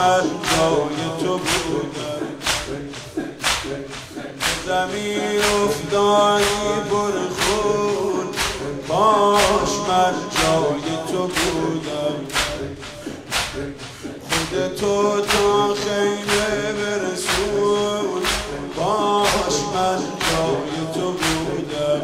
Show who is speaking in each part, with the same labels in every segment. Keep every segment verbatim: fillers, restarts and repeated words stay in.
Speaker 1: من جای تو بودم. زمین افتادی پر خون، کاش من جای تو بودم. خودتو تا خیمه برسون، کاش من جای تو بودم.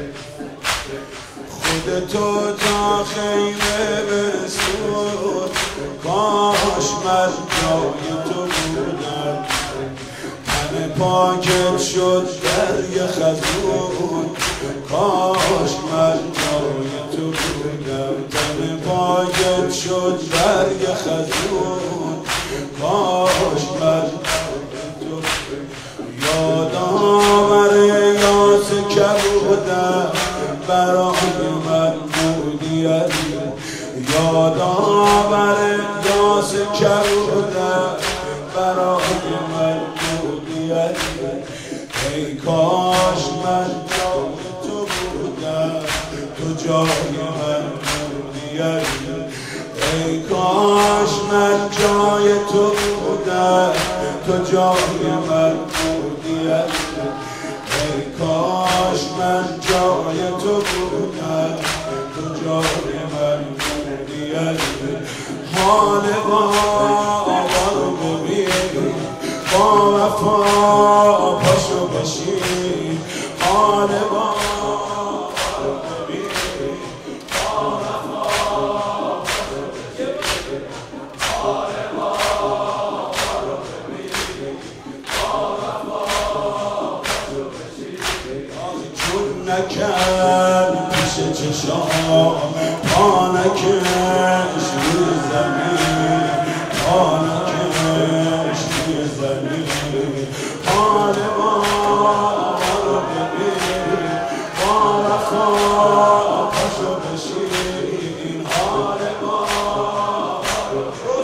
Speaker 1: خودتو تا خیمه برسون، کاش من جای تو بودم. همه پاکت شد در یه خزون، کاش من جای تو بودم. همه پاکت شد در یه خزون، کاش من جای تو بودم. یادآور یاس کبودم برای من بودی علی. یادآور یاس کبودم برای من بودی علی. ای کاش من جای تو بودم، تو جای من بودی علی. ای کاش من جای تو بودم، تو جای من بودی علی. ای کاش من جای تو بودم، تو جای من بودی علی. حال بابا رو ببین، با وفا پاشو بشین. حال بابا رو ببین، با وفا پاشو بشین. حال بابا رو ببین، با وفا پاشو بشین. چون نکرد پیش چشام، پا نکش روی زمین، پا نکش روی زمین. حال بابا رو ببین، با وفا پاشو بشین. حال بابا رو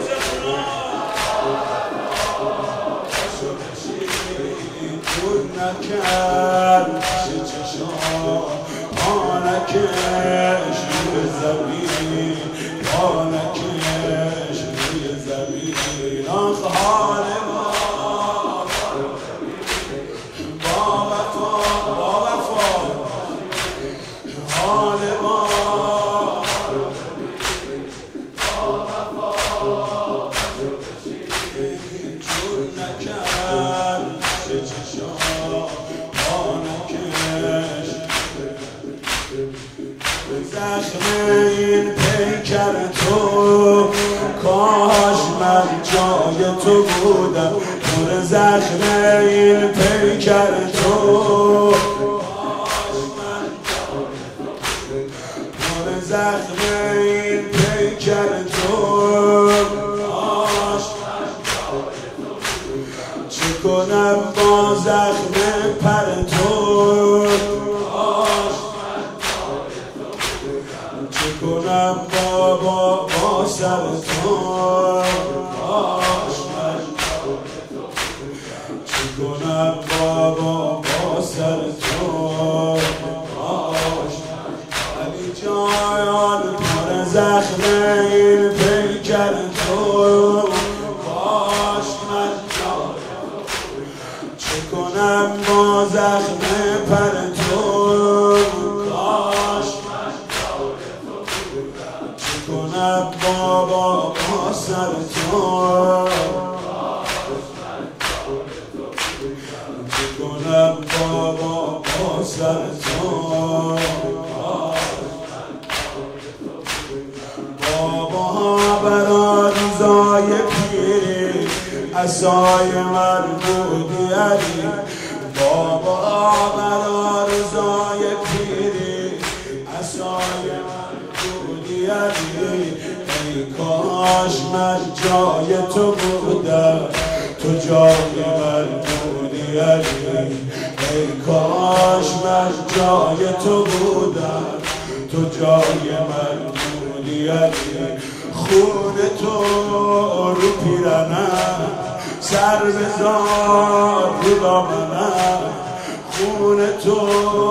Speaker 1: پاشو بشین. چون نکرد پیش چشام، پا نکش روی زمین، پا نکش روی زمین. آخ حال بابا رو ببین، با وفا با وفا. حال بابا رو ببین، با وفا پاشو بشین. چون نکرد پیش چشام، پا نکش. زخم این پیکر تو، کاش من جای تو بودم. پر زخم این پیکر تو، کاش من جای تو بودم. پر زخم این پیکر تو، کاش من جای تو بودم. چه کنم با زخم پر تو، چه کنم بابا با سر تو، کاش من جای تو بودم. چه کنم بابا با سر تو، کاش من. علی جان پر زخم این پیکر تو، کاش من جای تو بودم. چه کنم با زخم پر تو، کاش من جای تو بودم. چه کنم بابا با سر تو، کاش من جای تو بودم. چه کنم بابا با سر تو، کاش من جای تو بودم. بابا برا رضای پیری، عصای من بودی علی. بابا برا رضای پیری، عصای من بودی علی. ای کاش من جای تو بودم، تو جای من بودی علی. ای کاش من جای تو بودم، تو جای من بودی علی. خون تو رو پیرنم، سر بزار رو دامنم. خون تو رو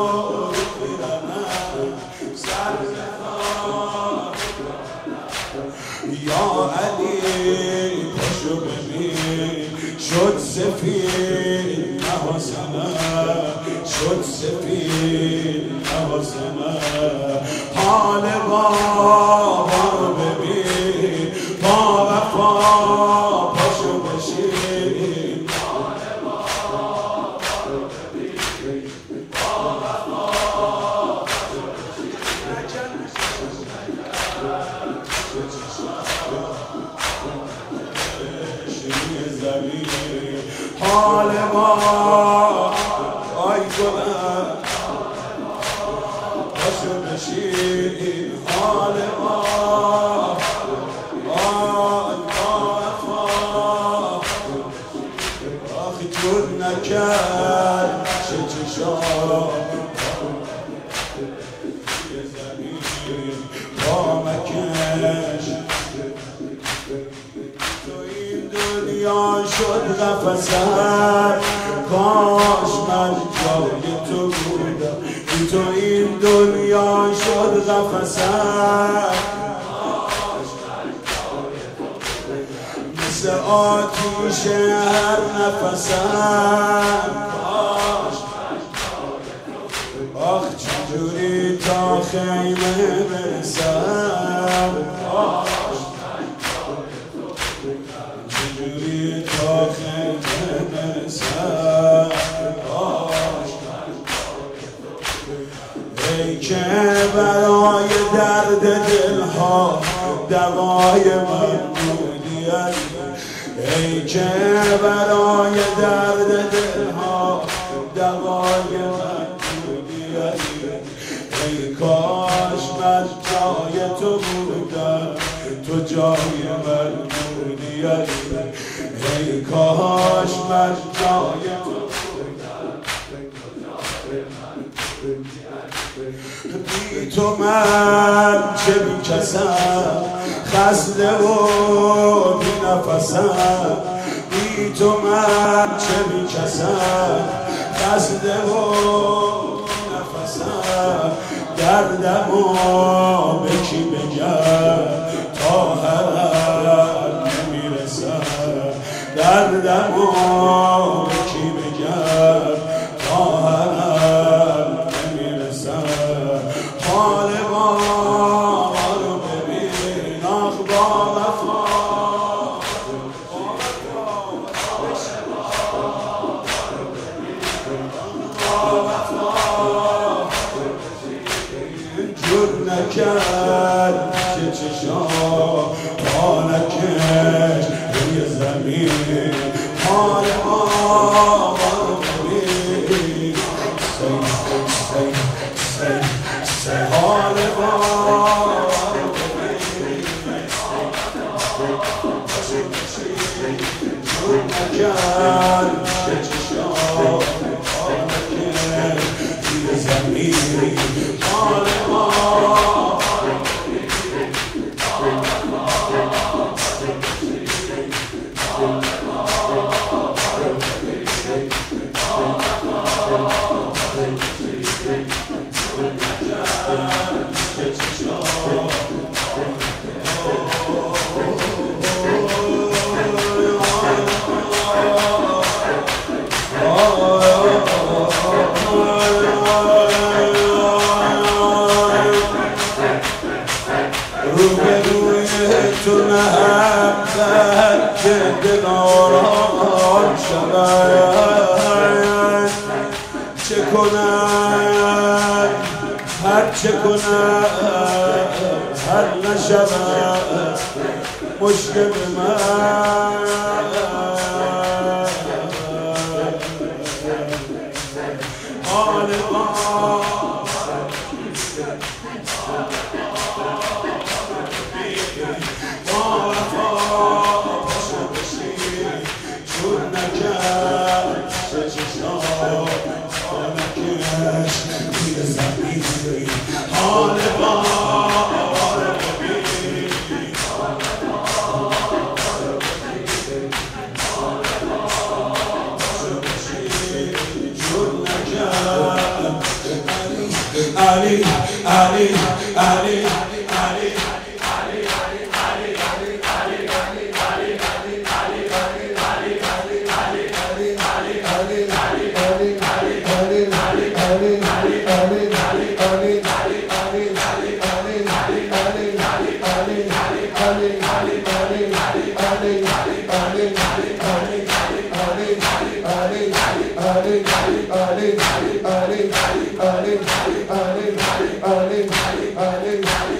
Speaker 1: پیرنم، سر بزار رو دامنم. یا علی پاشو ببین شد سفید محاسنه شد سفید محاسنه حال بابا رو ببین با وفا پاشو بشین حال بابا رو ببین با وفا پاشو بشین حال ما آی گلم پاشو بشین حال ما آی وفا آخی جور نکرد چه چشام یه زمین با مکش تو این دنیا شد قفسم کاش من جای تو بودم تو این دنیا شد قفسم کاش من جای تو بودم مثل آتیش هر نفسم کاش من جای تو بودم آخ چجوری تا خیمه برسم کاش چجوری تا خیمه برسم ای که برای درد دلها دوای من بودی ای که برای درد دلها دوای من بودی ای کاش من جای تو بودم تو جای من بودی ای کاش من جای تو بودم بی تو من چه بی کسم خسته و بی نفسم بی تو من چه بی کسم خسته و بی نفسم دردمو به کی بگم تا هرم نمیرسم دردمو به کی بگم تا هرم نمیرسم حال ما رو ببین آخ با وفا جور نکرد که چشام تا نکش روی زمین حال ما رو ببین حال ما رو ببین جور نکرد که چشام تا نکش روی زمین حال ما روبروی تو نهبت که دل آرام شود چه کنم هر چه کنم هر نشود مشکل من حال ما حال ما Ali, Ali, Ali, Ali, Ali, Ali, Ali, Ali, Ali, Ali, Ali, Ali, Ali,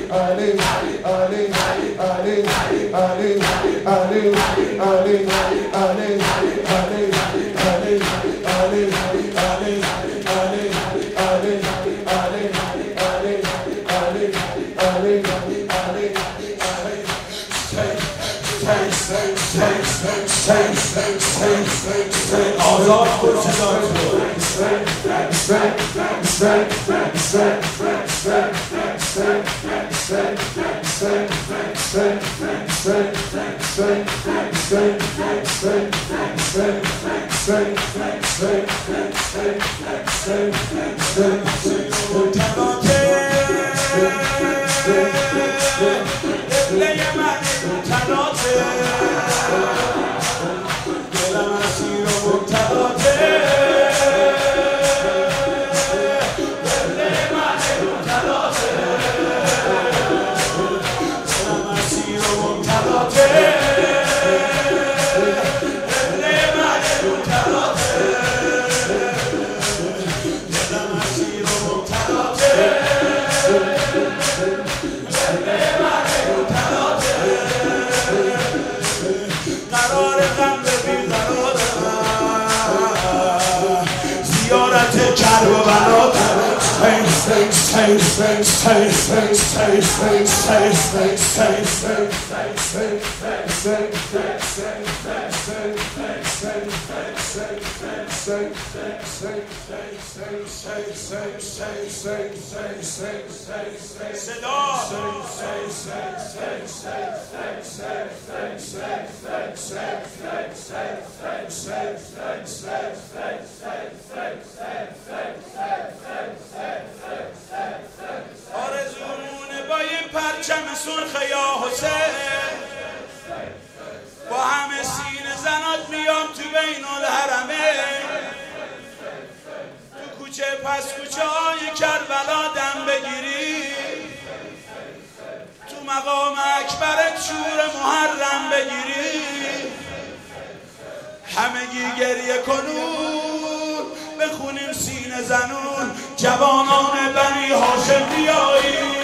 Speaker 1: آزاد خود صدا آرزومونه با یه پرچم سرخ یا حسین، با همه سینه زنات میام تو بین الحرمه، تو کوچه پس کوچه های کربلا دم بگیری، تو مقام اکبرت شور محرم بگیری، همگی گریه کنون بخونیم سینه زنون، جوانان بنی هاشم بیایی.